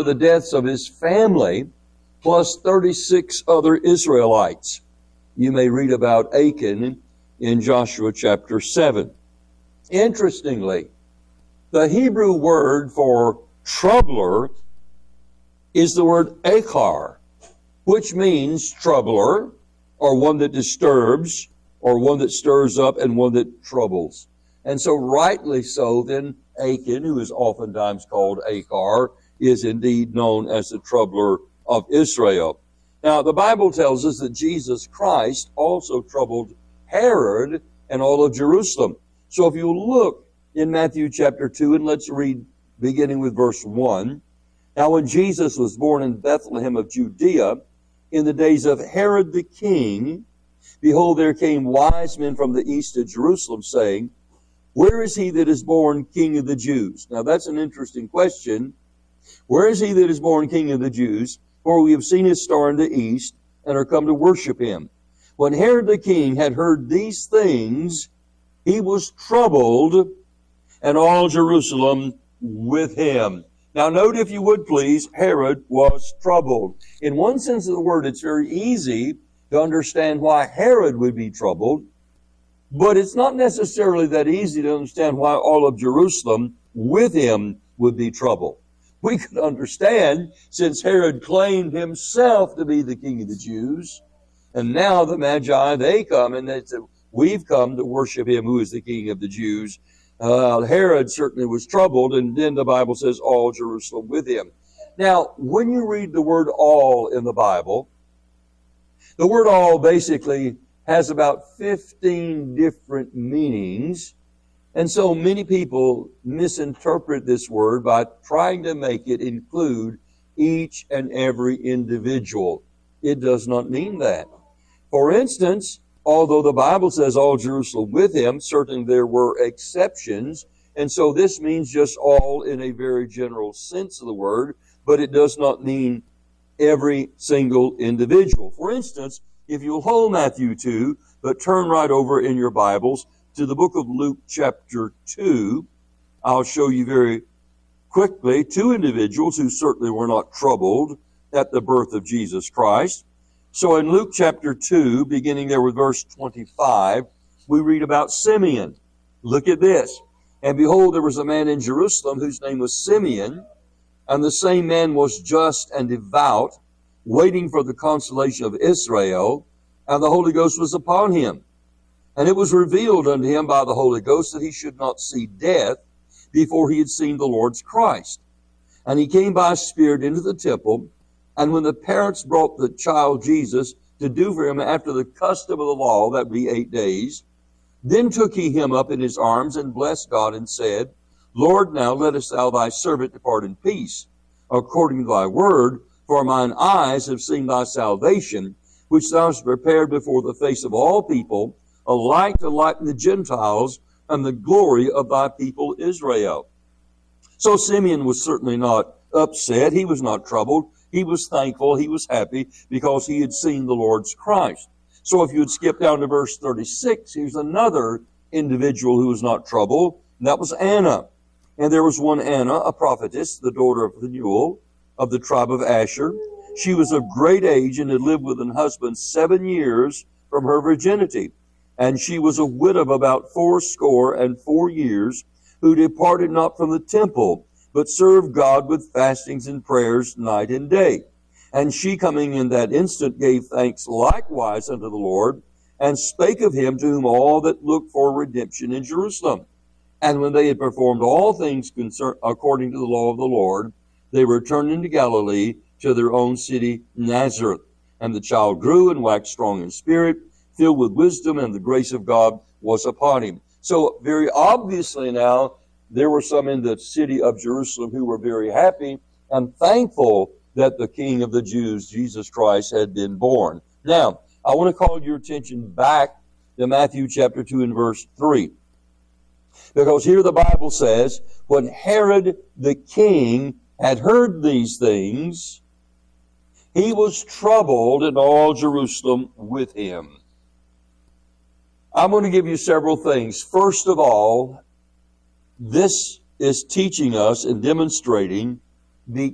the deaths of his family, plus 36 other Israelites. You may read about Achan in Joshua chapter 7. Interestingly, the Hebrew word for troubler is the word achar, which means troubler, or one that disturbs, or one that stirs up, and one that troubles. And so rightly so, then Achan, who is oftentimes called Achar, is indeed known as the troubler of Israel. Now, the Bible tells us that Jesus Christ also troubled Herod and all of Jerusalem. So if you look in Matthew chapter 2, and let's read beginning with verse 1. Now, when Jesus was born in Bethlehem of Judea, in the days of Herod the king, behold, there came wise men from the east to Jerusalem, saying, where is he that is born King of the Jews? Now, that's an interesting question. Where is he that is born King of the Jews? For we have seen his star in the east, and are come to worship him. When Herod the king had heard these things, he was troubled, and all Jerusalem with him. Now note, if you would please, Herod was troubled. In one sense of the word, it's very easy to understand why Herod would be troubled, but it's not necessarily that easy to understand why all of Jerusalem with him would be troubled. We could understand, since Herod claimed himself to be the king of the Jews, and now the Magi, they come and they say, we've come to worship him who is the king of the Jews. Herod certainly was troubled, and then the Bible says all Jerusalem with him. Now, when you read the word all in the Bible, the word all basically has about 15 different meanings. And so many people misinterpret this word by trying to make it include each and every individual. It does not mean that. For instance, although the Bible says all Jerusalem with him, certainly there were exceptions. And so this means just all in a very general sense of the word, but it does not mean every single individual. For instance, if you'll hold Matthew 2, but turn right over in your Bibles to the book of Luke chapter 2, I'll show you very quickly two individuals who certainly were not troubled at the birth of Jesus Christ. So in Luke chapter 2, beginning there with verse 25, we read about Simeon. Look at this. And behold, there was a man in Jerusalem whose name was Simeon, and the same man was just and devout, waiting for the consolation of Israel, and the Holy Ghost was upon him. And it was revealed unto him by the Holy Ghost that he should not see death before he had seen the Lord's Christ. And he came by Spirit into the temple, and when the parents brought the child Jesus to do for him after the custom of the law, that would be 8 days, then took he him up in his arms and blessed God and said, Lord, now lettest thou thy servant depart in peace, according to thy word, for mine eyes have seen thy salvation, which thou hast prepared before the face of all people, a light to lighten the Gentiles, and the glory of thy people Israel. So Simeon was certainly not upset. He was not troubled. He was thankful. He was happy because he had seen the Lord's Christ. So if you would skip down to verse 36, here's another individual who was not troubled, and that was Anna. And there was one Anna, a prophetess, the daughter of Phanuel, of the tribe of Asher. She was of great age and had lived with an husband 7 years from her virginity. And she was a widow of about 84 years, who departed not from the temple, but served God with fastings and prayers night and day. And she, coming in that instant, gave thanks likewise unto the Lord, and spake of him to whom all that looked for redemption in Jerusalem. And when they had performed all things according to the law of the Lord, they returned into Galilee to their own city Nazareth. And the child grew and waxed strong in spirit, filled with wisdom, and the grace of God was upon him. So very obviously now, there were some in the city of Jerusalem who were very happy and thankful that the King of the Jews, Jesus Christ, had been born. Now, I want to call your attention back to Matthew chapter 2 and verse 3. Because here the Bible says, when Herod the king had heard these things, he was troubled, and all Jerusalem with him. I'm going to give you several things. First of all, this is teaching us and demonstrating the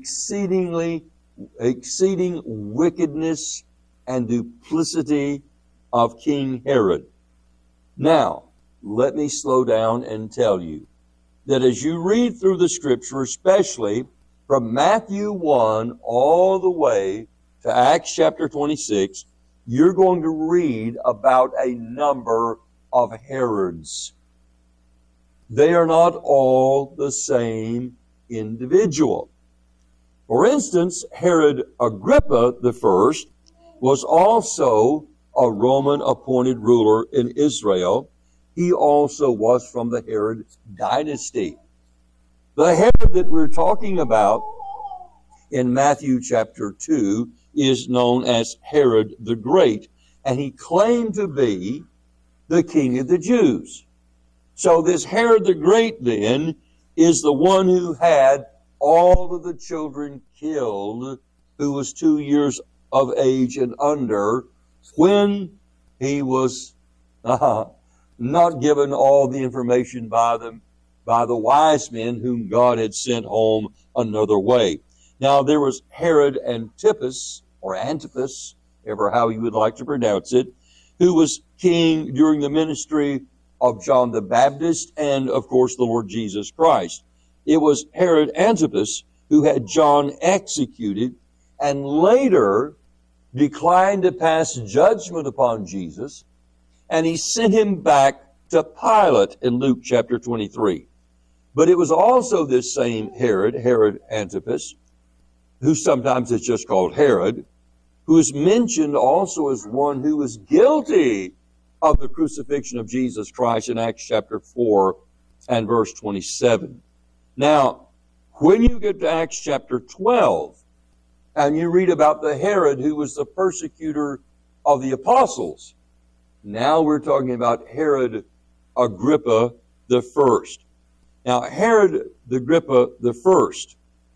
exceeding wickedness and duplicity of King Herod. Now, let me slow down and tell you that as you read through the Scripture, especially from Matthew 1 all the way to Acts chapter 26, you're going to read about a number of Herods. They are not all the same individual. For instance, Herod Agrippa I was also a Roman appointed ruler in Israel. He also was from the Herod dynasty. The Herod that we're talking about in Matthew chapter 2 is known as Herod the Great, and he claimed to be the king of the Jews. So this Herod the Great then is the one who had all of the children killed who was 2 years of age and under when he was not given all the information by the wise men whom God had sent home another way. Now there was Herod Antipas, or Antipas, ever how you would like to pronounce it, who was king during the ministry of John the Baptist and, of course, the Lord Jesus Christ. It was Herod Antipas who had John executed and later declined to pass judgment upon Jesus, and he sent him back to Pilate in Luke chapter 23. But it was also this same Herod Antipas, who sometimes is just called Herod, who is mentioned also as one who was guilty of the crucifixion of Jesus Christ in Acts chapter 4 and verse 27. Now, when you get to Acts chapter 12, and you read about the Herod who was the persecutor of the apostles, now we're talking about Herod Agrippa the First. Now, Herod Agrippa the First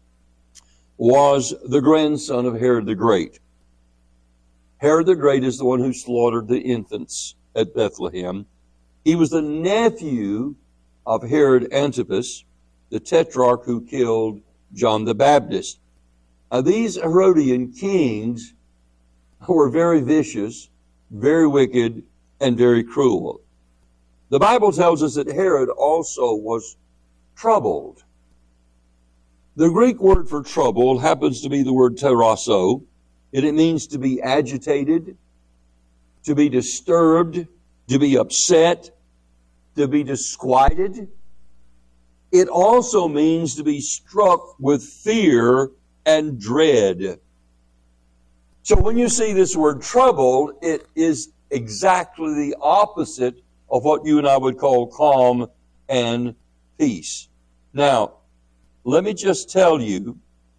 was the grandson of Herod the Great. Herod the Great is the one who slaughtered the infants at Bethlehem. He was the nephew of Herod Antipas, the tetrarch who killed John the Baptist. Now, these Herodian kings were very vicious, very wicked, and very cruel. The Bible tells us that Herod also was troubled. The Greek word for trouble happens to be the word terasso, and it means to be agitated, to be disturbed, to be upset, to be disquieted. It also means to be struck with fear and dread. So when you see this word troubled, it is exactly the opposite of what you and I would call calm and peace. Now, let me just tell you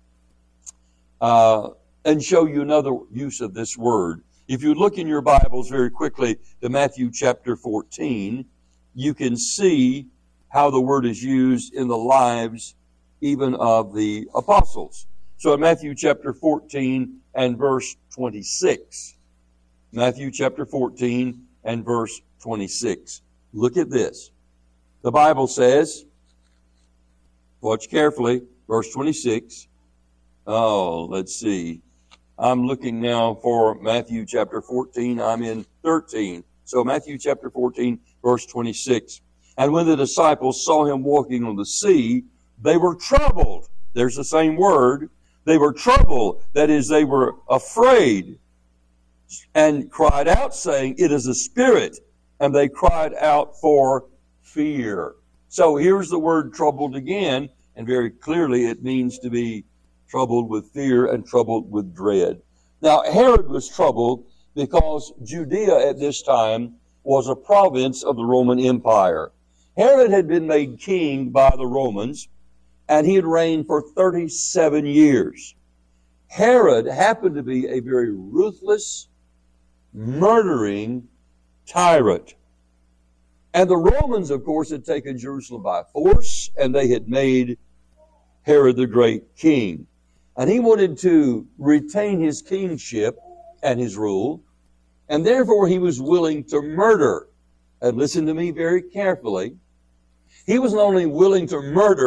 and show you another use of this word. If you look in your Bibles very quickly to Matthew chapter 14, you can see how the word is used in the lives even of the apostles. So in Matthew chapter 14 and verse 26, Matthew chapter 14 and verse 26. Look at this. The Bible says, watch carefully, verse 26. Oh, let's see. I'm looking now for Matthew chapter 14. I'm in 13. So Matthew chapter 14, verse 26. And when the disciples saw him walking on the sea, they were troubled. There's the same word. They were troubled. That is, they were afraid and cried out, saying, "It is a spirit." And they cried out for fear. So here's the word troubled again. And very clearly it means to be troubled with fear and troubled with dread. Now, Herod was troubled because Judea at this time was a province of the Roman Empire. Herod had been made king by the Romans, and he had reigned for 37 years. Herod happened to be a very ruthless, murdering tyrant. And the Romans, of course, had taken Jerusalem by force, and they had made Herod the Great king. And he wanted to retain his kingship and his rule, and therefore he was willing to murder. And listen to me very carefully. He was not only willing to murder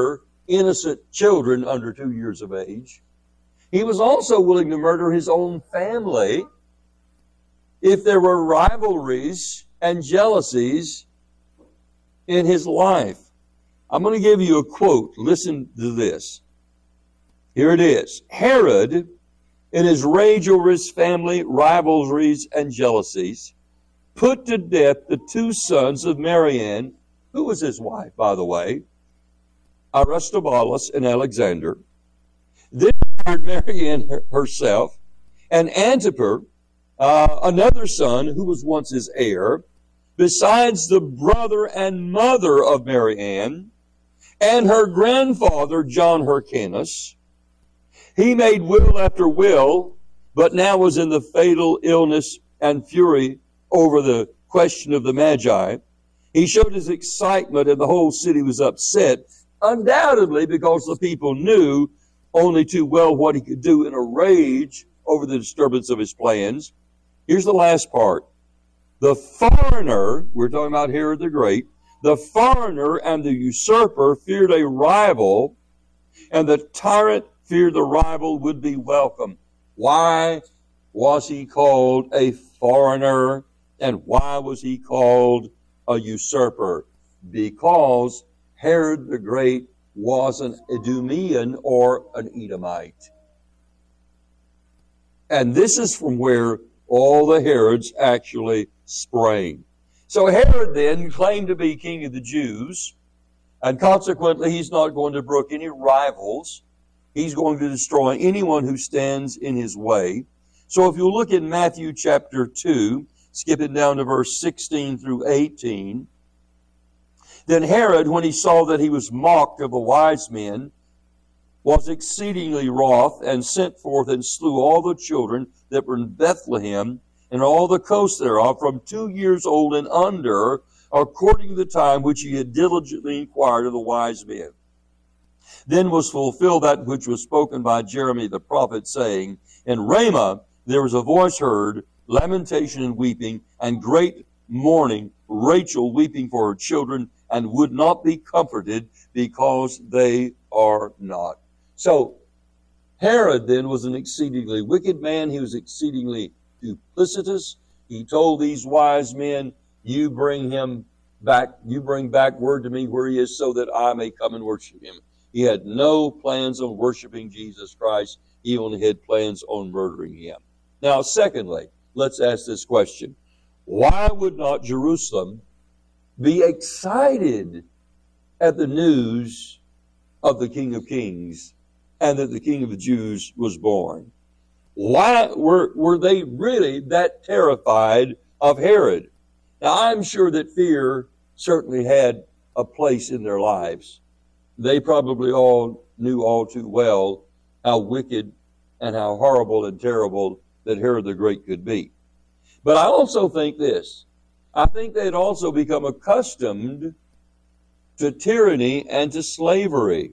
innocent children under 2 years of age. He was also willing to murder his own family if there were rivalries and jealousies in his life. I'm going to give you a quote. Listen to this. Here it is. Herod, in his rage over his family rivalries and jealousies, put to death the 2 sons of Marianne, who was his wife, by the way, Aristobulus and Alexander. Then Marianne herself, and Antipater, another son who was once his heir, besides the brother and mother of Marianne, and her grandfather John Hyrcanus. He made will after will, but now was in the fatal illness and fury over the question of the Magi. He showed his excitement, and the whole city was upset, undoubtedly because the people knew only too well what he could do in a rage over the disturbance of his plans. Here's the last part. The foreigner, we're talking about Herod the Great, the foreigner and the usurper feared a rival, and the tyrant feared the rival would be welcome. Why was he called a foreigner, and why was he called a usurper? Because Herod the Great was an Idumean or an Edomite. And this is from where all the Herods actually sprang. So Herod then claimed to be king of the Jews, and consequently he's not going to brook any rivals. He's going to destroy anyone who stands in his way. So if you look in Matthew chapter 2, skipping down to verse 16 through 18, then Herod, when he saw that he was mocked of the wise men, was exceedingly wroth, and sent forth and slew all the children that were in Bethlehem and all the coast thereof, from 2 years old and under, according to the time which he had diligently inquired of the wise men. Then was fulfilled that which was spoken by Jeremy the prophet, saying, In Ramah there was a voice heard, lamentation and weeping, and great mourning, Rachel weeping for her children, and would not be comforted, because they are not. So, Herod then was an exceedingly wicked man. He was exceedingly duplicitous. He told these wise men, you bring back word to me where he is, so that I may come and worship him. He had no plans on worshiping Jesus Christ. He only had plans on murdering him. Now, secondly, let's ask this question. Why would not Jerusalem be excited at the news of the King of Kings and that the King of the Jews was born? Why were they really that terrified of Herod? Now, I'm sure that fear certainly had a place in their lives. They probably all knew all too well how wicked and how horrible and terrible that Herod the Great could be. But I also think this. I think they had also become accustomed to tyranny and to slavery.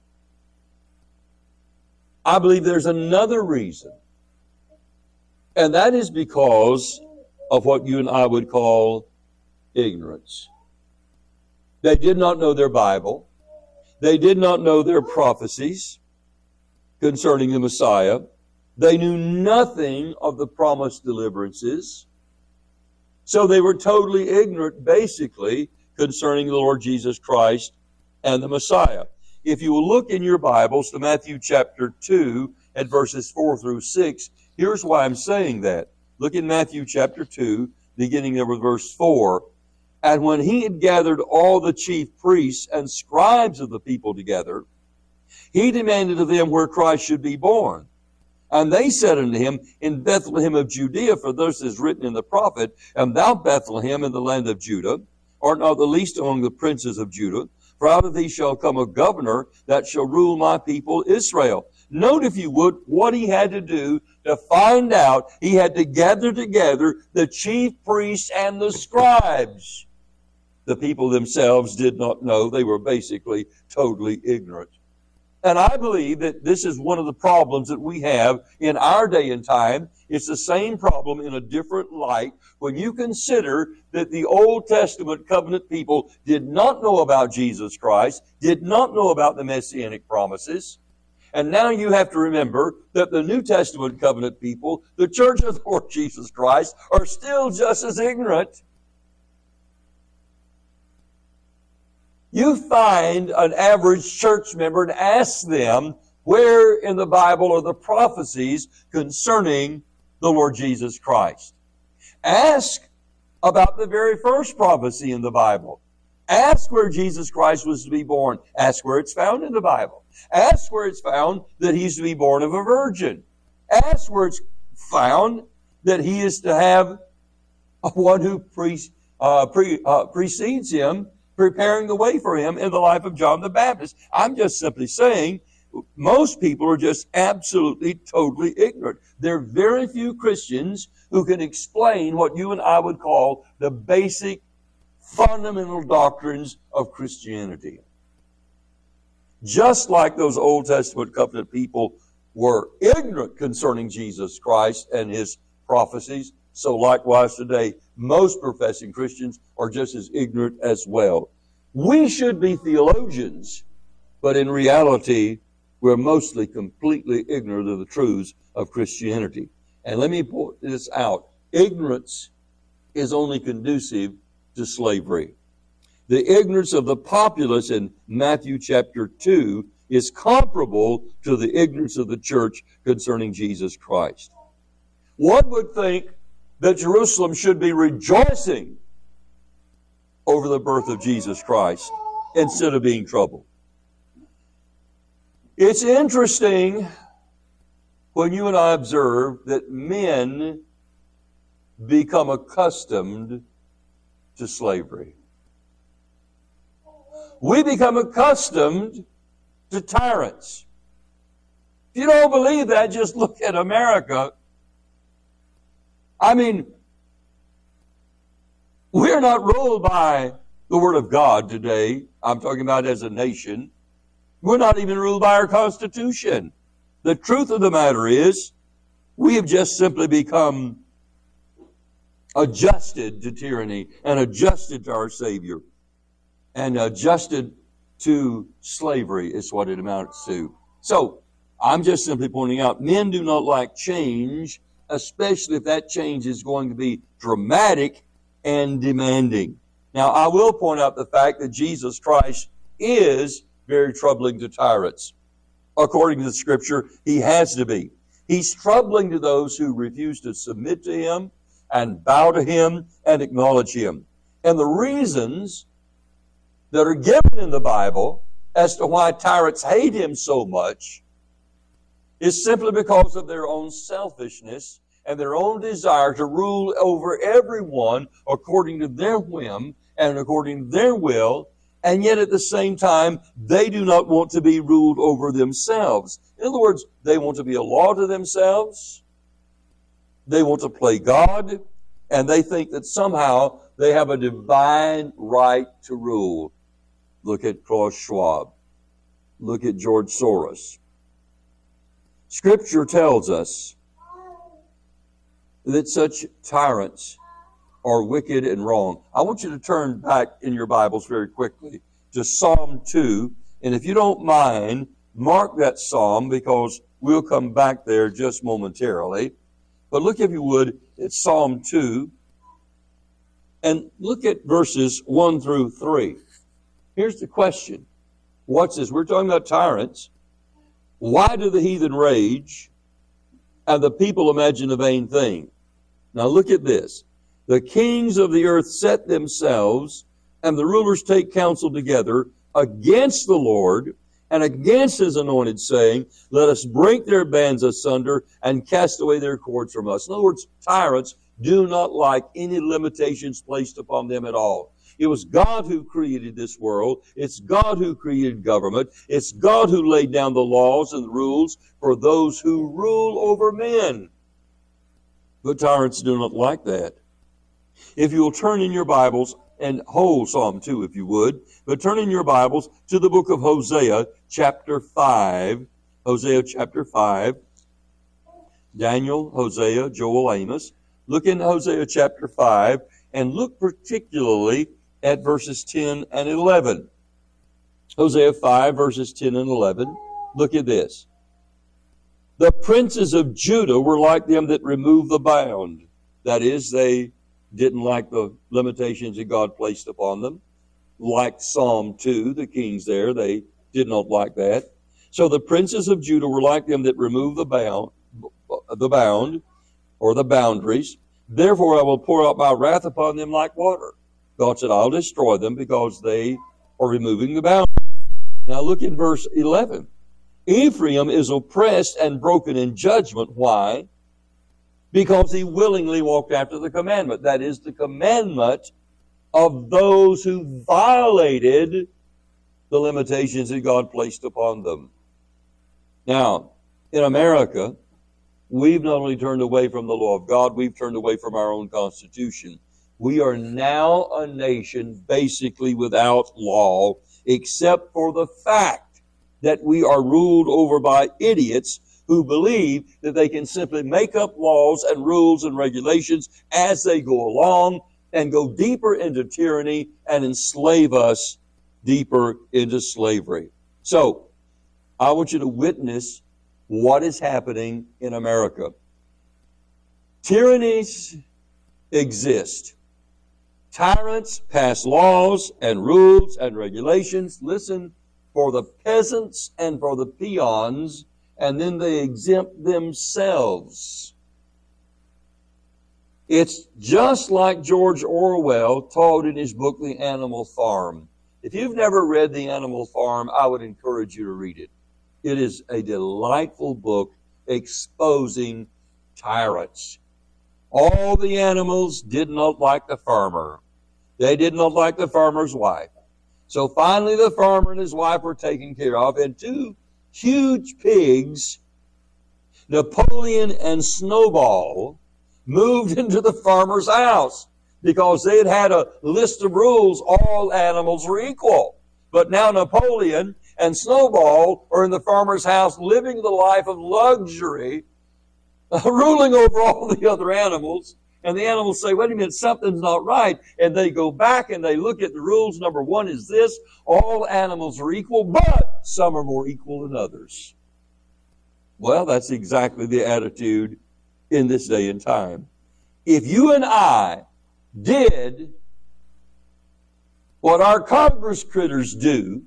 I believe there's another reason. And that is because of what you and I would call ignorance. They did not know their Bible. They did not know their prophecies concerning the Messiah. They knew nothing of the promised deliverances. So they were totally ignorant, basically, concerning the Lord Jesus Christ and the Messiah. If you will look in your Bibles to Matthew chapter 2 at verses 4 through 6, here's why I'm saying that. Look in Matthew chapter 2, beginning there with verse 4. And when he had gathered all the chief priests and scribes of the people together, he demanded of them where Christ should be born. And they said unto him, In Bethlehem of Judea, for thus is written in the prophet, And thou, Bethlehem, in the land of Judah, art not the least among the princes of Judah, for out of thee shall come a governor that shall rule my people Israel. Note, if you would, what he had to do to find out. He had to gather together the chief priests and the scribes. The people themselves did not know. They were basically totally ignorant. And I believe that this is one of the problems that we have in our day and time. It's the same problem in a different light when you consider that the Old Testament covenant people did not know about Jesus Christ, did not know about the Messianic promises. And now you have to remember that the New Testament covenant people, the Church of the Lord Jesus Christ, are still just as ignorant. You find an average church member and ask them where in the Bible are the prophecies concerning the Lord Jesus Christ. Ask about the very first prophecy in the Bible. Ask where Jesus Christ was to be born. Ask where it's found in the Bible. Ask where it's found that he's to be born of a virgin. Ask where it's found that he is to have one who precedes him, preparing the way for him in the life of John the Baptist. I'm just simply saying most people are just absolutely, totally ignorant. There are very few Christians who can explain what you and I would call the basic fundamental doctrines of Christianity. Just like those Old Testament covenant people were ignorant concerning Jesus Christ and his prophecies, so likewise today, most professing Christians are just as ignorant as well. We should be theologians, but in reality, we're mostly completely ignorant of the truths of Christianity. And let me point this out. Ignorance is only conducive to slavery. The ignorance of the populace in Matthew chapter 2 is comparable to the ignorance of the church concerning Jesus Christ. One would think that Jerusalem should be rejoicing over the birth of Jesus Christ instead of being troubled. It's interesting when you and I observe that men become accustomed to slavery. We become accustomed to tyrants. If you don't believe that, just look at America. I mean, we're not ruled by the Word of God today. I'm talking about as a nation. We're not even ruled by our Constitution. The truth of the matter is, we have just simply become adjusted to tyranny and adjusted to our Savior and adjusted to slavery is what it amounts to. So, I'm just simply pointing out, men do not like change, especially if that change is going to be dramatic and demanding. Now, I will point out the fact that Jesus Christ is very troubling to tyrants. According to the Scripture, he has to be. He's troubling to those who refuse to submit to him and bow to him and acknowledge him. And the reasons that are given in the Bible as to why tyrants hate him so much is simply because of their own selfishness and their own desire to rule over everyone according to their whim and according to their will, and yet at the same time, they do not want to be ruled over themselves. In other words, they want to be a law to themselves. They want to play God, and they think that somehow they have a divine right to rule. Look at Klaus Schwab. Look at George Soros. Scripture tells us that such tyrants are wicked and wrong. I want you to turn back in your Bibles very quickly to Psalm 2. And if you don't mind, mark that psalm because we'll come back there just momentarily. But look, if you would, at Psalm 2 and look at verses 1 through 3. Here's the question. Watch this. We're talking about tyrants. Why do the heathen rage and the people imagine a vain thing? Now look at this. The kings of the earth set themselves, and the rulers take counsel together against the Lord and against his anointed, saying, let us break their bands asunder and cast away their cords from us. In other words, tyrants do not like any limitations placed upon them at all. It was God who created this world. It's God who created government. It's God who laid down the laws and the rules for those who rule over men. But tyrants do not like that. If you will turn in your Bibles and hold Psalm 2 if you would, but turn in your Bibles to the book of Hosea, chapter 5. Hosea, chapter 5. Daniel, Hosea, Joel, Amos. Look in Hosea, chapter 5, and look particularly at verses 10 and 11. Hosea 5, verses 10 and 11. Look at this. The princes of Judah were like them that removed the bound. That is, they didn't like the limitations that God placed upon them. Like Psalm 2, the kings there, they did not like that. So the princes of Judah were like them that removed the bound, or the boundaries. Therefore I will pour out my wrath upon them like water. God said, I'll destroy them because they are removing the boundaries. Now look in verse 11. Ephraim is oppressed and broken in judgment. Why? Because he willingly walked after the commandment. That is the commandment of those who violated the limitations that God placed upon them. Now, in America, we've not only turned away from the law of God, we've turned away from our own Constitution. We are now a nation basically without law, except for the fact that we are ruled over by idiots who believe that they can simply make up laws and rules and regulations as they go along and go deeper into tyranny and enslave us deeper into slavery. So, I want you to witness what is happening in America. Tyrannies exist. Tyrants pass laws and rules and regulations, listen, for the peasants and for the peons, and then they exempt themselves. It's just like George Orwell taught in his book, The Animal Farm. If you've never read The Animal Farm, I would encourage you to read it. It is a delightful book exposing tyrants. All the animals did not like the farmer. They did not like the farmer's wife. So finally the farmer and his wife were taken care of, and two huge pigs, Napoleon and Snowball, moved into the farmer's house because they had had a list of rules. All animals were equal. But now Napoleon and Snowball are in the farmer's house living the life of luxury, ruling over all the other animals. And the animals say, wait a minute, something's not right. And they go back and they look at the rules. Number one is this: all animals are equal, but some are more equal than others. Well, that's exactly the attitude in this day and time. If you and I did what our Congress critters do,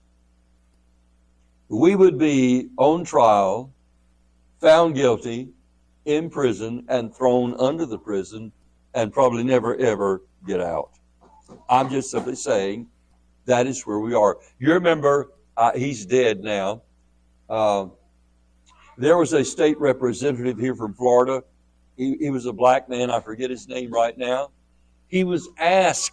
we would be on trial, found guilty, in prison, and thrown under the prison, and probably never, ever get out. I'm just simply saying that is where we are. You remember, he's dead now. There was a state representative here from Florida. He was a black man. I forget his name right now. He was asked,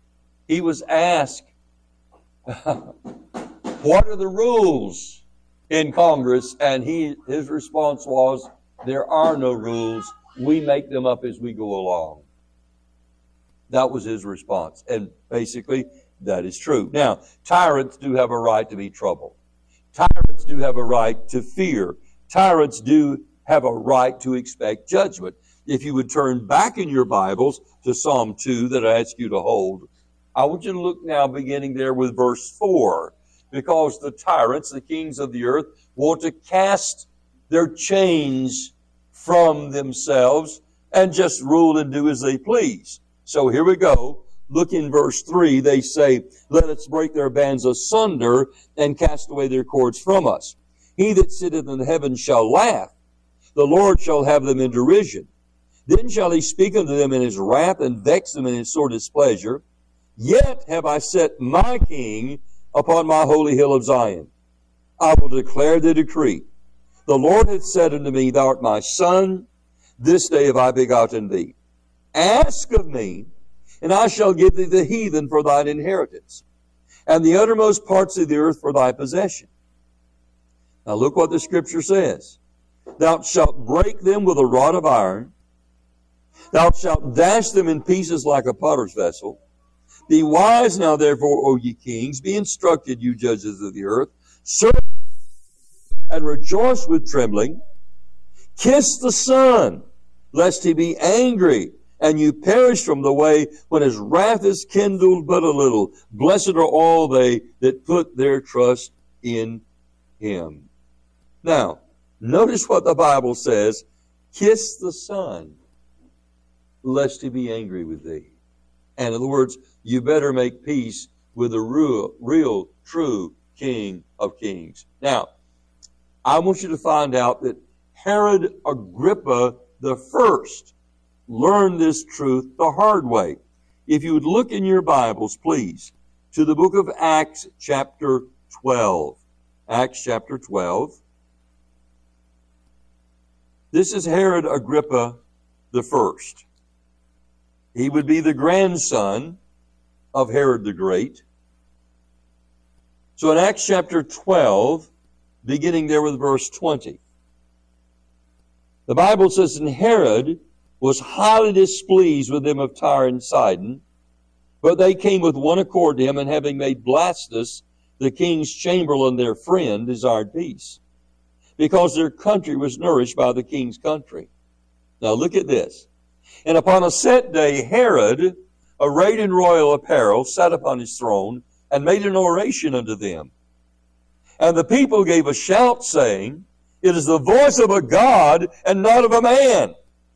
what are the rules in Congress? And his response was, there are no rules. We make them up as we go along. That was his response. And basically, that is true. Now, tyrants do have a right to be troubled. Tyrants do have a right to fear. Tyrants do have a right to expect judgment. If you would turn back in your Bibles to Psalm 2 that I ask you to hold, I want you to look now beginning there with verse 4. Because the tyrants, the kings of the earth, want to cast their chains from themselves and just rule and do as they please. So here we go. Look in verse 3. They say, let us break their bands asunder and cast away their cords from us. He that sitteth in the heavens shall laugh. The Lord shall have them in derision. Then shall he speak unto them in his wrath and vex them in his sore displeasure. Yet have I set my king upon my holy hill of Zion. I will declare the decree. The Lord hath said unto me, thou art my son, this day have I begotten thee. Ask of me, and I shall give thee the heathen for thine inheritance, and the uttermost parts of the earth for thy possession. Now look what the scripture says. Thou shalt break them with a rod of iron. Thou shalt dash them in pieces like a potter's vessel. Be wise now, therefore, O ye kings. Be instructed, you judges of the earth. Serve and rejoice with trembling. Kiss the Son, lest he be angry, and you perish from the way when his wrath is kindled but a little. Blessed are all they that put their trust in him. Now, notice what the Bible says. Kiss the Son, lest he be angry with thee. And in other words, you better make peace with the real, true King of Kings. Now, I want you to find out that Herod Agrippa the first learned this truth the hard way. If you would look in your Bibles, please, to the book of Acts chapter 12. Acts chapter 12. This is Herod Agrippa the first. He would be the grandson of Herod the Great. So in Acts chapter 12, beginning there with verse 20, the Bible says, and Herod was highly displeased with them of Tyre and Sidon, but they came with one accord to him, and having made Blastus the king's chamberlain their friend, desired peace, because their country was nourished by the king's country. Now look at this. And upon a set day, Herod, arrayed in royal apparel, sat upon his throne, and made an oration unto them. And the people gave a shout, saying, it is the voice of a God, and not of a man.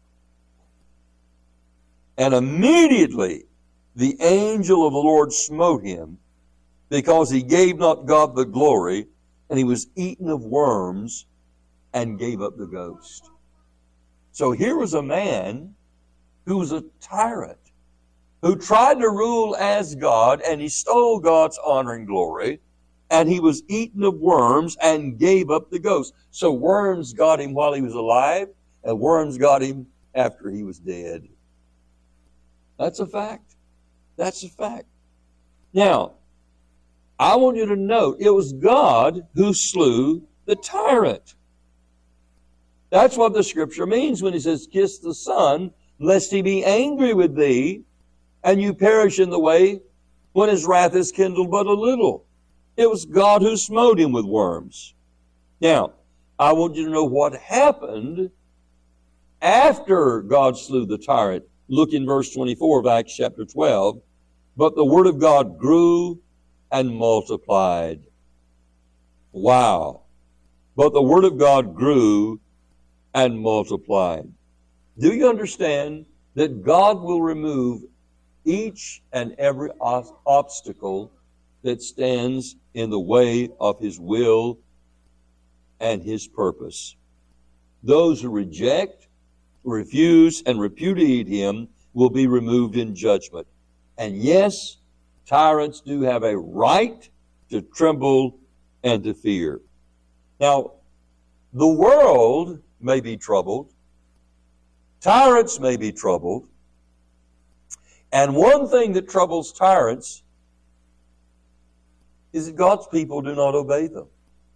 And immediately the angel of the Lord smote him, because he gave not God the glory, and he was eaten of worms, and gave up the ghost. So here was a man who was a tyrant, who tried to rule as God, and he stole God's honor and glory, and he was eaten of worms and gave up the ghost. So worms got him while he was alive, and worms got him after he was dead. That's a fact. That's a fact. Now, I want you to note, it was God who slew the tyrant. That's what the scripture means when he says, kiss the Son, lest he be angry with thee, and you perish in the way when his wrath is kindled but a little. It was God who smote him with worms. Now, I want you to know what happened after God slew the tyrant. Look in verse 24 of Acts chapter 12. But the word of God grew and multiplied. Wow. But the word of God grew and multiplied. Do you understand that God will remove each and every obstacle that stands in the way of his will and his purpose? Those who reject, refuse, and repudiate him will be removed in judgment. And yes, tyrants do have a right to tremble and to fear. Now, the world may be troubled. Tyrants may be troubled. And one thing that troubles tyrants is that God's people do not obey them.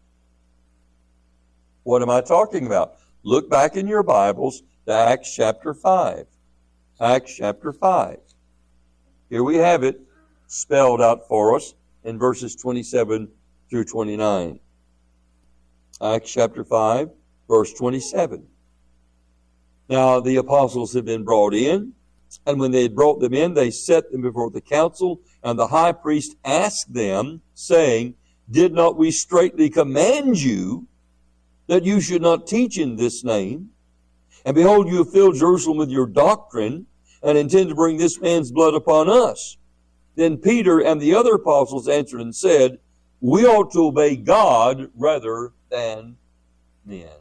What am I talking about? Look back in your Bibles to Acts chapter 5. Acts chapter 5. Here we have it spelled out for us in verses 27 through 29. Acts chapter 5, verse 27. Now the apostles had been brought in, and when they had brought them in, they set them before the council, and the high priest asked them, saying, did not we straitly command you that you should not teach in this name? And behold, you have filled Jerusalem with your doctrine, and intend to bring this man's blood upon us. Then Peter and the other apostles answered and said, we ought to obey God rather than men.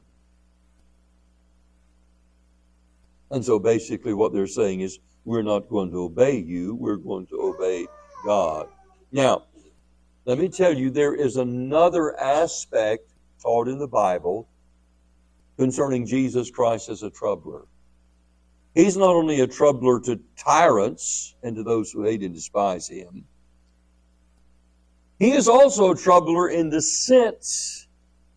And so basically what they're saying is, we're not going to obey you, we're going to obey God. Now, let me tell you, there is another aspect taught in the Bible concerning Jesus Christ as a troubler. He's not only a troubler to tyrants and to those who hate and despise him. He is also a troubler in the sense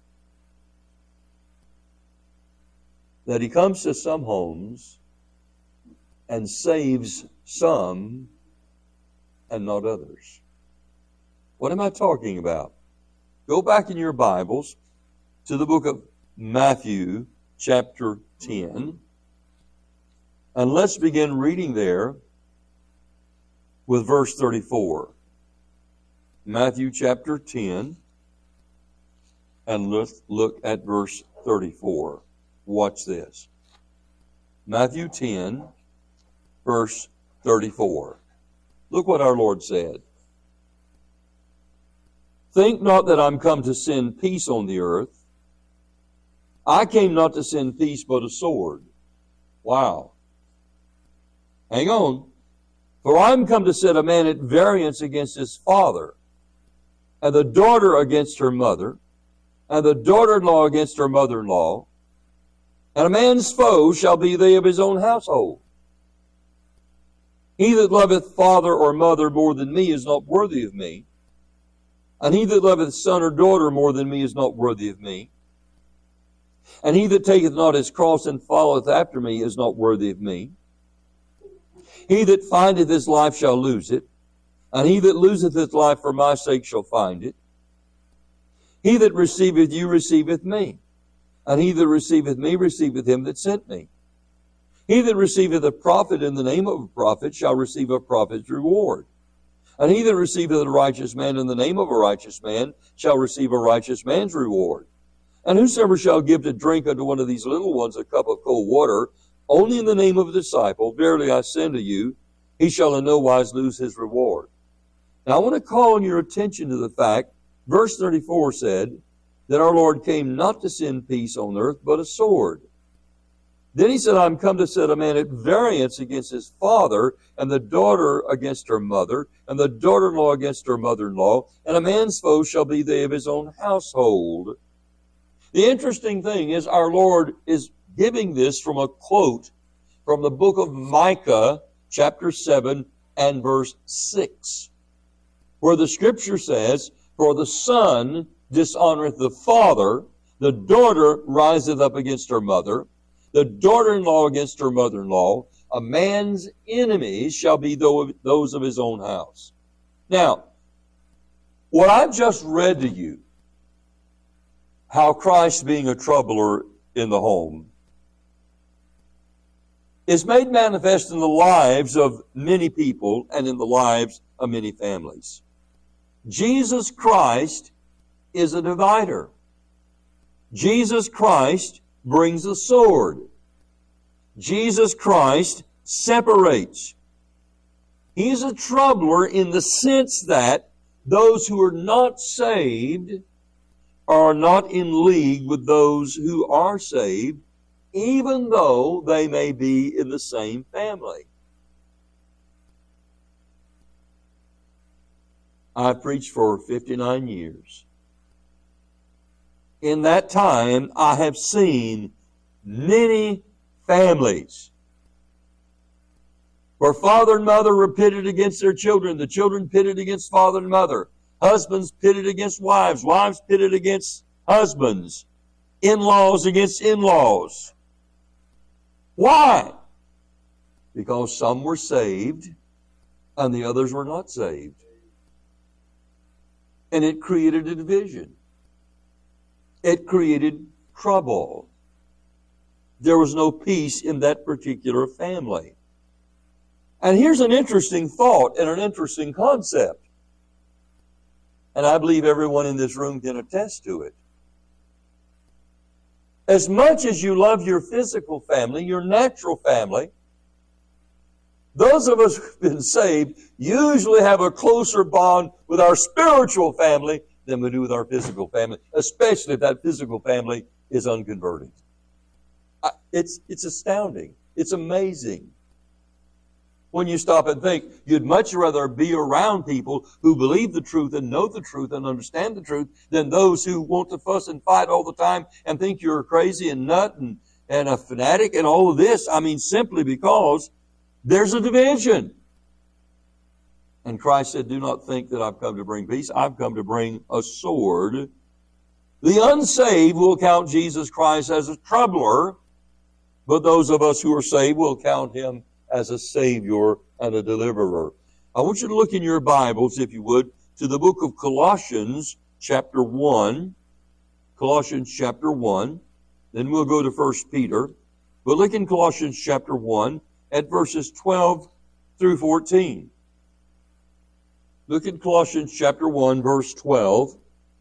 that he comes to some homes and saves some and not others. What am I talking about? Go back in your Bibles to the book of Matthew, chapter 10, and let's begin reading there with verse 34. Matthew chapter 10, and let's look at verse 34. Watch this. Matthew 10, verse 34. Look what our Lord said. Think not that I'm come to send peace on the earth. I came not to send peace, but a sword. Wow. Hang on. For I'm come to set a man at variance against his father, and the daughter against her mother, and the daughter-in-law against her mother-in-law, and a man's foe shall be they of his own household. He that loveth father or mother more than me is not worthy of me, and he that loveth son or daughter more than me is not worthy of me. And he that taketh not his cross and followeth after me is not worthy of me. He that findeth his life shall lose it, and he that loseth his life for my sake shall find it. He that receiveth you receiveth me, and he that receiveth me receiveth him that sent me. He that receiveth a prophet in the name of a prophet shall receive a prophet's reward. And he that receiveth a righteous man in the name of a righteous man shall receive a righteous man's reward. And whosoever shall give to drink unto one of these little ones a cup of cold water, only in the name of a disciple, verily I say unto you, he shall in no wise lose his reward. Now I want to call your attention to the fact, verse 34 said, that our Lord came not to send peace on earth, but a sword. Then he said, I'm come to set a man at variance against his father, and the daughter against her mother, and the daughter-in-law against her mother-in-law, and a man's foe shall be they of his own household. The interesting thing is our Lord is giving this from a quote from the book of Micah, chapter 7 and verse 6, where the scripture says, for the son dishonoreth the father, the daughter riseth up against her mother, the daughter-in-law against her mother-in-law, a man's enemies shall be those of his own house. Now, what I've just read to you, how Christ being a troubler in the home, is made manifest in the lives of many people and in the lives of many families. Jesus Christ is a divider. Jesus Christ brings a sword. Jesus Christ separates. He's a troubler in the sense that those who are not saved are not in league with those who are saved, even though they may be in the same family. I preached for 59 years. In that time, I have seen many families where father and mother were pitted against their children, the children pitted against father and mother, husbands pitted against wives, wives pitted against husbands, in-laws against in-laws. Why? Because some were saved and the others were not saved. And it created a division. It created trouble. There was no peace in that particular family. And here's an interesting thought and an interesting concept. And I believe everyone in this room can attest to it. As much as you love your physical family, your natural family, those of us who've been saved usually have a closer bond with our spiritual family than we do with our physical family, especially if that physical family is unconverted. It's astounding. It's amazing. When you stop and think, you'd much rather be around people who believe the truth and know the truth and understand the truth than those who want to fuss and fight all the time and think you're crazy and nut and a fanatic and all of this. I mean, simply because there's a division. And Christ said, do not think that I've come to bring peace. I've come to bring a sword. The unsaved will count Jesus Christ as a troubler, but those of us who are saved will count him as a Savior and a deliverer. I want you to look in your Bibles, if you would, to the book of Colossians chapter 1. Colossians chapter 1. Then we'll go to 1 Peter. But look in Colossians chapter 1 at verses 12 through 14. Look at Colossians chapter 1, verse 12.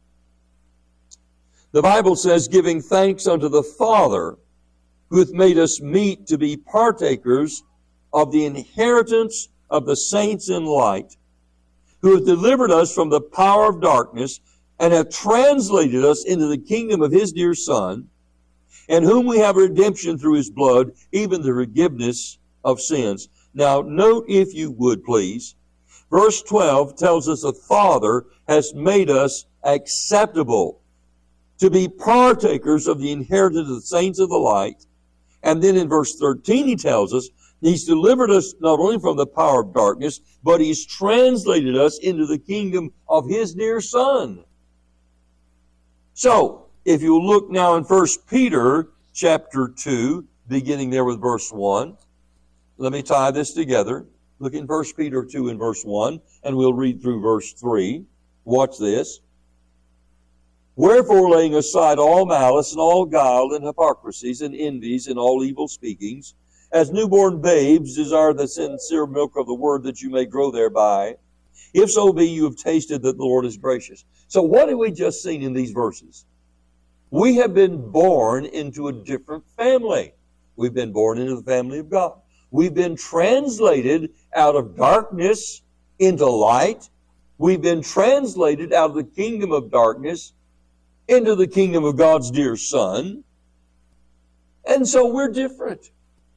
The Bible says, giving thanks unto the Father, who hath made us meet to be partakers of the inheritance of the saints in light, who hath delivered us from the power of darkness, and hath translated us into the kingdom of his dear Son, in whom we have redemption through his blood, even the forgiveness of sins. Now, note, if you would, please, verse 12 tells us the Father has made us acceptable to be partakers of the inheritance of the saints of the light. And then in verse 13 he tells us he's delivered us not only from the power of darkness, but he's translated us into the kingdom of his dear Son. So, if you look now in 1 Peter chapter 2, beginning there with verse 1, let me tie this together. Look in 1 Peter 2 and verse 1, and we'll read through verse 3. Watch this. Wherefore, laying aside all malice and all guile and hypocrisies and envies and all evil speakings, as newborn babes desire the sincere milk of the word that you may grow thereby, if so be you have tasted that the Lord is gracious. So what have we just seen in these verses? We have been born into a different family. We've been born into the family of God. We've been translated out of darkness into light. We've been translated out of the kingdom of darkness into the kingdom of God's dear Son. And so we're different.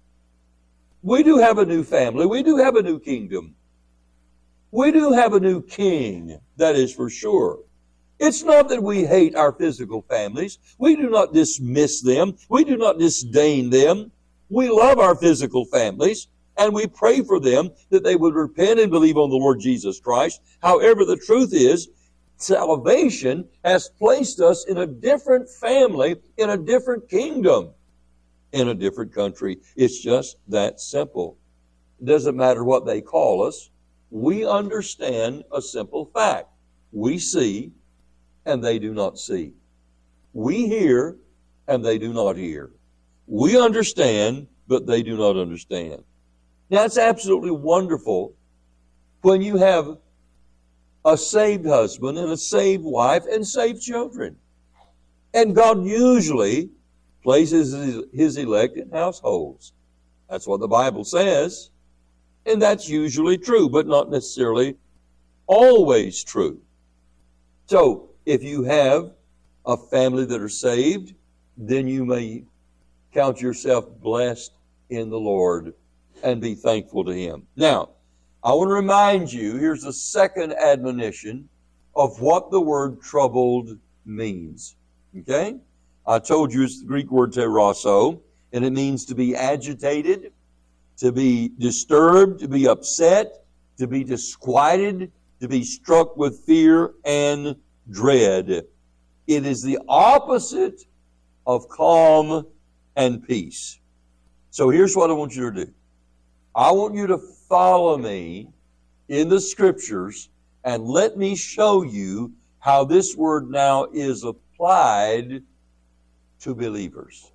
We do have a new family. We do have a new kingdom. We do have a new king, that is for sure. It's not that we hate our physical families. We do not dismiss them. We do not disdain them. We love our physical families, and we pray for them that they would repent and believe on the Lord Jesus Christ. However, the truth is, salvation has placed us in a different family, in a different kingdom, in a different country. It's just that simple. It doesn't matter what they call us. We understand a simple fact. We see, and they do not see. We hear, and they do not hear. We understand, but they do not understand. Now, it's absolutely wonderful when you have a saved husband and a saved wife and saved children. And God usually places his elect in households. That's what the Bible says. And that's usually true, but not necessarily always true. So, if you have a family that are saved, then you may count yourself blessed in the Lord and be thankful to him. Now, I want to remind you, here's the second admonition of what the word troubled means. Okay? I told you it's the Greek word terasso, and it means to be agitated, to be disturbed, to be upset, to be disquieted, to be struck with fear and dread. It is the opposite of calm and peace. So here's what I want you to do. I want you to follow me in the scriptures and let me show you how this word now is applied to believers.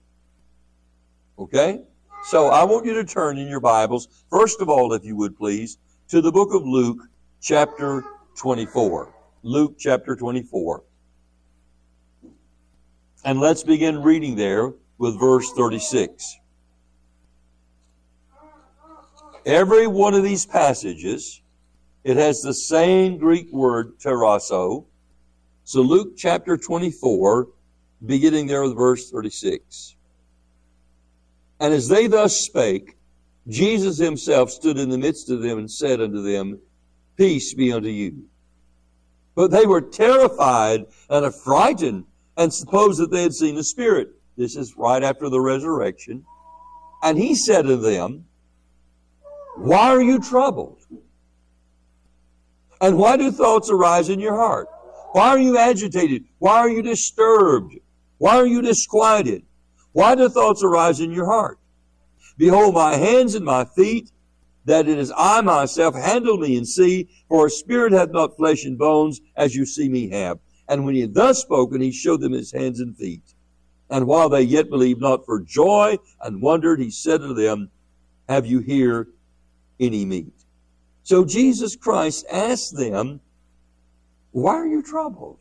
Okay? So I want you to turn in your Bibles, first of all, if you would please, to the book of Luke, chapter 24. Luke, chapter 24. And let's begin reading there with verse 36. Every one of these passages, it has the same Greek word, terasso. So Luke chapter 24, beginning there with verse 36. And as they thus spake, Jesus himself stood in the midst of them and said unto them, Peace be unto you. But they were terrified and affrighted and supposed that they had seen a spirit. This is right after the resurrection. And he said to them, Why are you troubled? And why do thoughts arise in your heart? Why are you agitated? Why are you disturbed? Why are you disquieted? Why do thoughts arise in your heart? Behold, my hands and my feet, that it is I myself. Handle me and see, for a spirit hath not flesh and bones, as you see me have. And when he had thus spoken, he showed them his hands and feet. And while they yet believed not for joy and wondered, he said to them, have you here any meat? So Jesus Christ asked them, why are you troubled?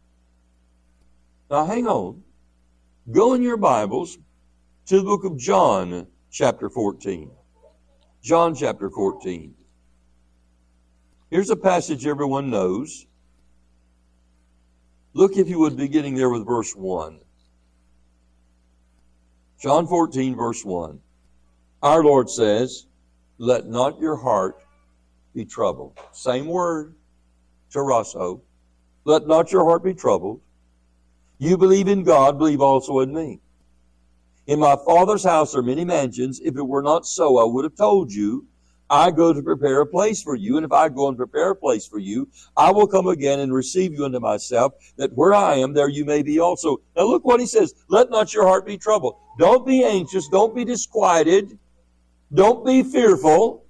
Now hang on. Go in your Bibles to the book of John, chapter 14. John chapter 14. Here's a passage everyone knows. Look, if you would, beginning there with verse 1. John 14, verse 1. Our Lord says, let not your heart be troubled. Same word, terasso. Let not your heart be troubled. You believe in God, believe also in me. In my Father's house are many mansions. If it were not so, I would have told you. I go to prepare a place for you. And if I go and prepare a place for you, I will come again and receive you unto myself, that where I am, there you may be also. Now look what he says. Let not your heart be troubled. Don't be anxious. Don't be disquieted. Don't be fearful.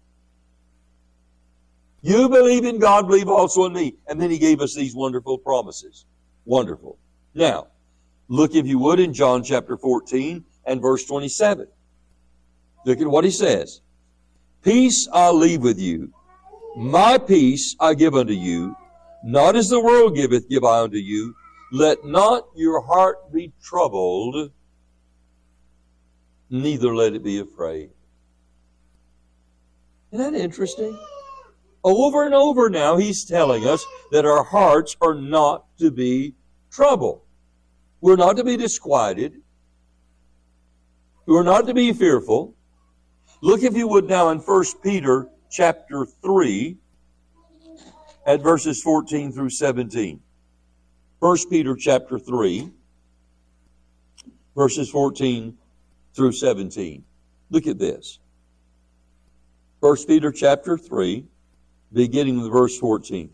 You believe in God, believe also in me. And then he gave us these wonderful promises. Wonderful. Now, look, if you would, in John chapter 14 and verse 27. Look at what he says. Peace I leave with you. My peace I give unto you. Not as the world giveth, give I unto you. Let not your heart be troubled, neither let it be afraid. Isn't that interesting? Over and over now, he's telling us that our hearts are not to be troubled. We're not to be disquieted. We're not to be fearful. Look, if you would, now in 1 Peter chapter 3 at verses 14 through 17. 1 Peter chapter 3, verses 14 through 17. Look at this. 1 Peter chapter 3, beginning with verse 14.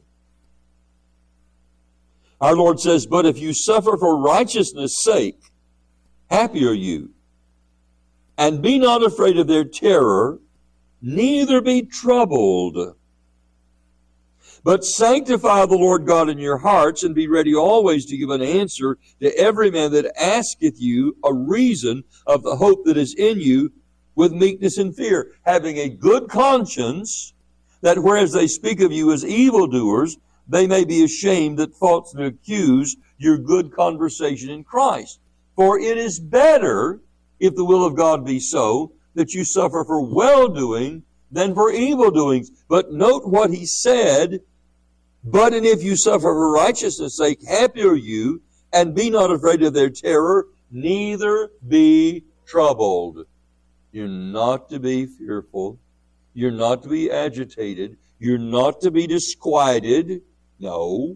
Our Lord says, but if you suffer for righteousness' sake, happy are you. And be not afraid of their terror, neither be troubled. But sanctify the Lord God in your hearts, and be ready always to give an answer to every man that asketh you a reason of the hope that is in you, with meekness and fear, having a good conscience, that whereas they speak of you as evildoers, they may be ashamed that falsely accuse your good conversation in Christ. For it is better, if the will of God be so, that you suffer for well-doing than for evil-doings. But note what he said, but and if you suffer for righteousness' sake, happy are you, and be not afraid of their terror, neither be troubled. You're not to be fearful. You're not to be agitated. You're not to be disquieted. No.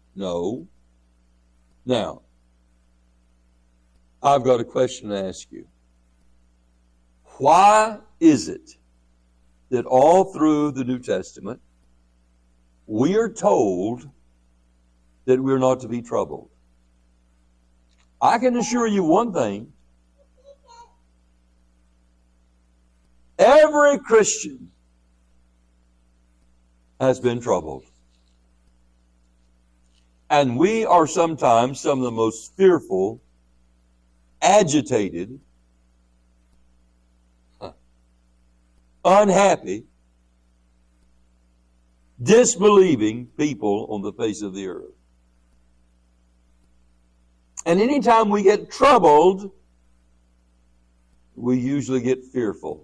Now, I've got a question to ask you. Why is it that all through the New Testament we are told that we're not to be troubled? I can assure you one thing. Every Christian has been troubled. And we are sometimes some of the most fearful, agitated, unhappy, disbelieving people on the face of the earth. And anytime we get troubled, we usually get fearful.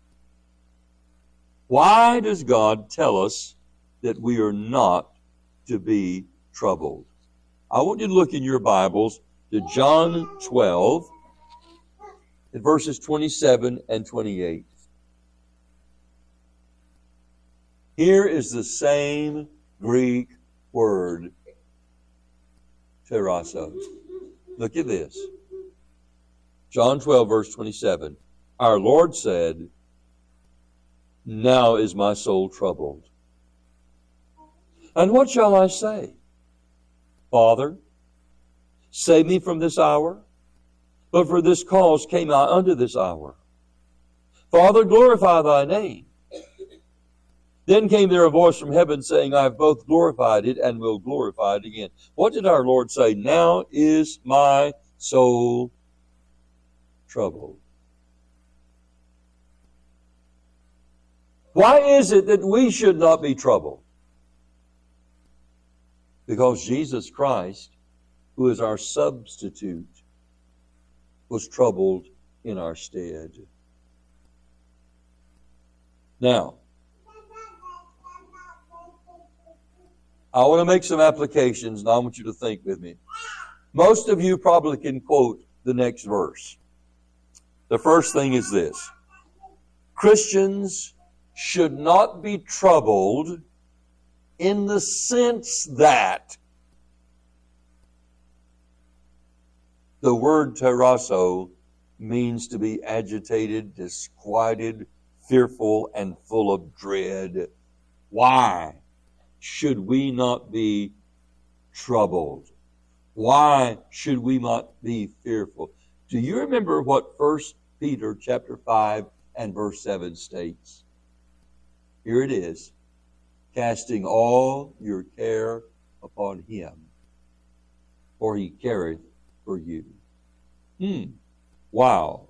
Why does God tell us that we are not to be troubled? I want you to look in your Bibles to John 12, in verses 27 and 28. Here is the same Greek word, terasso. Look at this. John 12, verse 27. Our Lord said, now is my soul troubled. And what shall I say? Father, save me from this hour. But for this cause came I unto this hour. Father, glorify thy name. Then came there a voice from heaven saying, I have both glorified it and will glorify it again. What did our Lord say? Now is my soul troubled. Why is it that we should not be troubled? Because Jesus Christ, who is our substitute, was troubled in our stead. Now, I want to make some applications, and I want you to think with me. Most of you probably can quote the next verse. The first thing is this: Christians should not be troubled in the sense that the word terrasso means to be agitated, disquieted, fearful, and full of dread. Why should we not be troubled? Why should we not be fearful? Do you remember what 1 Peter chapter 5 and verse 7 states? Here it is. Casting all your care upon him, for he careth for you. Wow.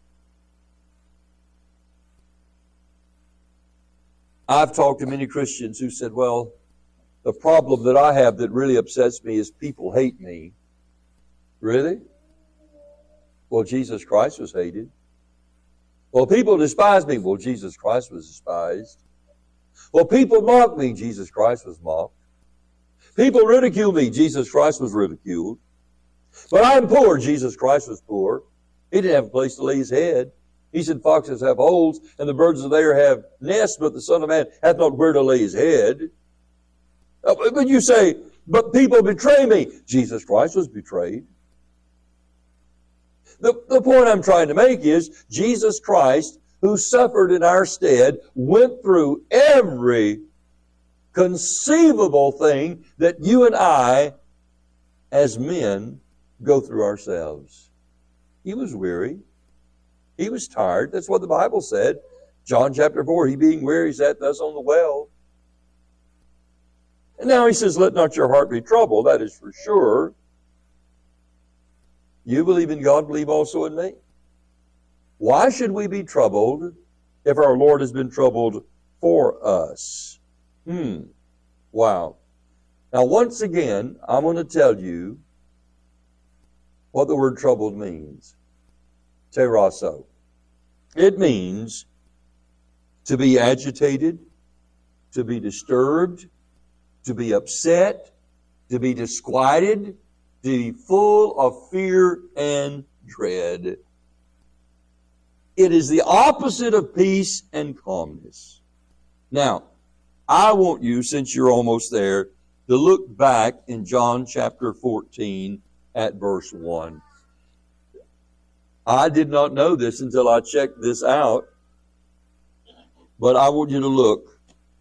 I've talked to many Christians who said, well, the problem that I have that really upsets me is people hate me. Really? Well, Jesus Christ was hated. Well, people despise me. Well, Jesus Christ was despised. Well, people mock me. Jesus Christ was mocked. People ridicule me. Jesus Christ was ridiculed. But I'm poor. Jesus Christ was poor. He didn't have a place to lay his head. He said, foxes have holes, and the birds of the air have nests, but the Son of Man hath not where to lay his head. But you say, but people betray me. Jesus Christ was betrayed. The point I'm trying to make is, Jesus Christ, who suffered in our stead, went through every conceivable thing that you and I, as men, go through ourselves. He was weary. He was tired. That's what the Bible said. John chapter 4, he being weary sat thus on the well. And now he says, let not your heart be troubled. That is for sure. You believe in God, believe also in me. Why should we be troubled if our Lord has been troubled for us? Wow. Now, once again, I'm going to tell you what the word troubled means. Terrasso. It means to be agitated, to be disturbed, to be upset, to be disquieted, to be full of fear and dread. It is the opposite of peace and calmness. Now, I want you, since you're almost there, to look back in John chapter 14 at verse 1. I did not know this until I checked this out, but I want you to look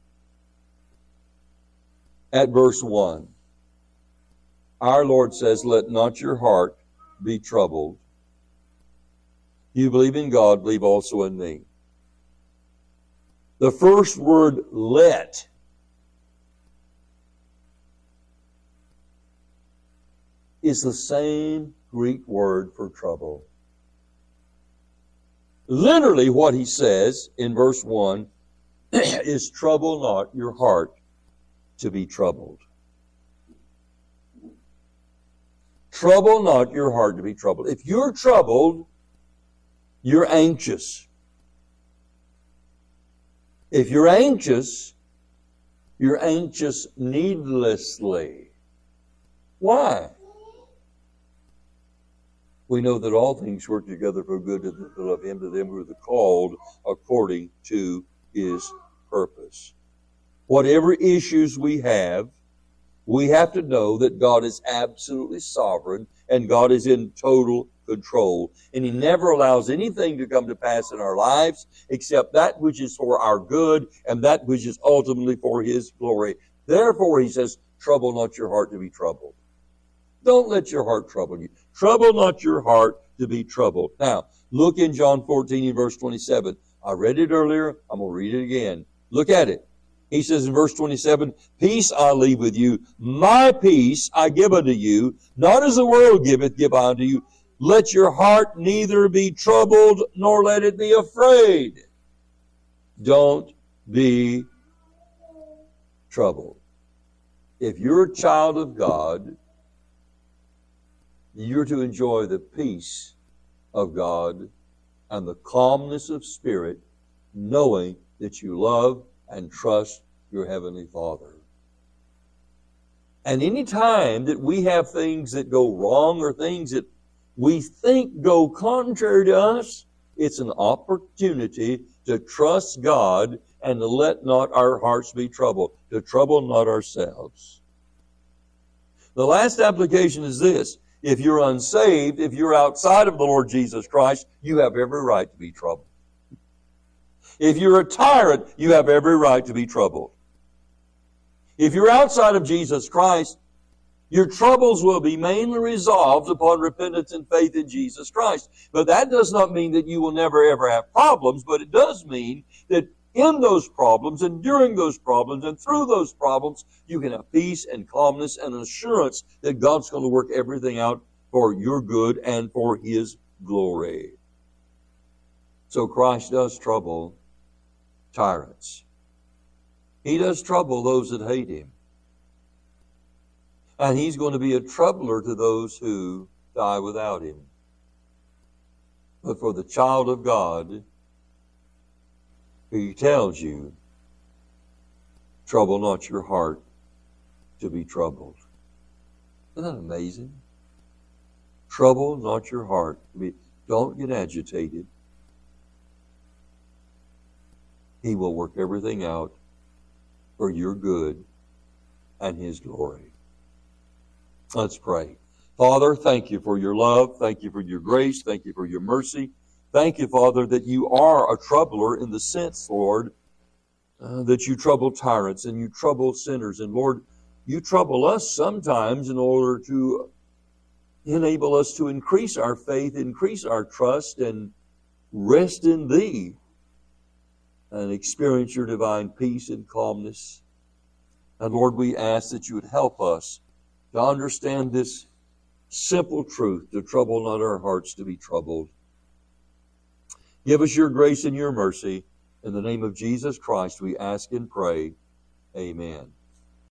at verse 1. Our Lord says, let not your heart be troubled. You believe in God, believe also in me. The first word, let, is the same Greek word for trouble. Literally what he says in verse 1 is, trouble not your heart to be troubled. Trouble not your heart to be troubled. If you're troubled, you're anxious. If you're anxious needlessly. Why? We know that all things work together for good to them that love him, to them who are called according to his purpose. Whatever issues we have to know that God is absolutely sovereign and God is in total control. And he never allows anything to come to pass in our lives except that which is for our good and that which is ultimately for his glory. Therefore, he says, trouble not your heart to be troubled. Don't let your heart trouble you. Trouble not your heart to be troubled. Now, look in John 14 and verse 27. I read it earlier. I'm going to read it again. Look at it. He says in verse 27, peace I leave with you, my peace I give unto you, not as the world giveth, give I unto you. Let your heart neither be troubled, nor let it be afraid. Don't be troubled. If you're a child of God, you're to enjoy the peace of God and the calmness of spirit, knowing that you love and trust your Heavenly Father. And any time that we have things that go wrong or things that we think go contrary to us, it's an opportunity to trust God and to let not our hearts be troubled, to trouble not ourselves. The last application is this. If you're unsaved, if you're outside of the Lord Jesus Christ, you have every right to be troubled. If you're a tyrant, you have every right to be troubled. If you're outside of Jesus Christ, your troubles will be mainly resolved upon repentance and faith in Jesus Christ. But that does not mean that you will never ever have problems, but it does mean that in those problems and during those problems and through those problems, you can have peace and calmness and assurance that God's going to work everything out for your good and for His glory. So Christ does trouble tyrants. He does trouble those that hate Him. And He's going to be a troubler to those who die without Him. But for the child of God, He tells you, trouble not your heart to be troubled. Isn't that amazing? Trouble not your heart. Don't get agitated. He will work everything out for your good and His glory. Let's pray. Father, thank you for your love. Thank you for your grace. Thank you for your mercy. Thank you, Father, that you are a troubler in the sense, Lord, that you trouble tyrants and you trouble sinners. And Lord, you trouble us sometimes in order to enable us to increase our faith, increase our trust, and rest in Thee and experience your divine peace and calmness. And Lord, we ask that you would help us to understand this simple truth, to trouble not our hearts to be troubled. Give us your grace and your mercy. In the name of Jesus Christ, we ask and pray. Amen.